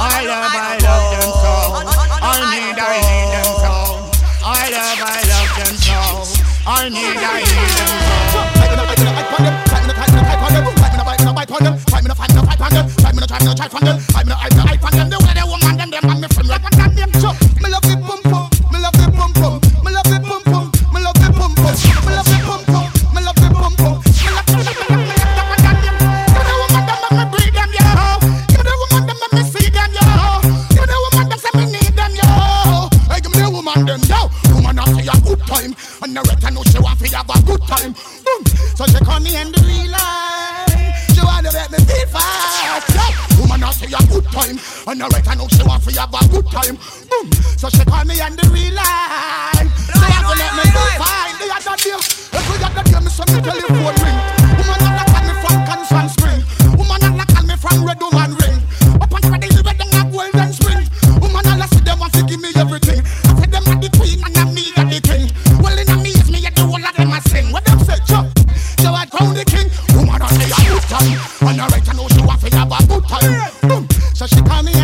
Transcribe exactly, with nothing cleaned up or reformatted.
I love, I love them so. I need, I need them so. I love, I love them so. I need, I need them so. Fight me no, fight me no, fight on them. Fight me no, fight me no, fight on them. Fight me no, fight me no, fight on them. Fight me no, fight me no, fight on them. Fight me no, fight me no, fight on them. Fight me no, fight me no, fight on them. The way they woman them, them and me friend like one them. So me love the pum pum, me love the pum pum, me love the pum pum, me love the pum pum, me love the pum pum, me love the pum pum, me love the pum pum, me love the one them. You the woman them and me breed them yo. You the woman them and me see them yo. You the woman them say me need them yo. Hey, give me the woman them yo. Woman have to have good time, and the rest I know she want to have a good time. Boom. So she call me in the real life. She want to make me feel fast. Yo. Woman have to have good time, and the rest I know she want to have a good time. Boom. So she call me in the real life. She want to make me feel fine. The other day, every other day me send me telephone ring. Woman have to call me from Constant Spring. Woman have to call me from Red Woman Ring. Up on the hill where them have Golden Spring. Woman have to see them want to give me everything. I said them are the queen and I'm me are the king. Well in a me is me and the whole of them a sing. What them say, Chuck? So I crown the king. Woman have to have a good time, and the right I know she want to have a good time. Boom. So she call me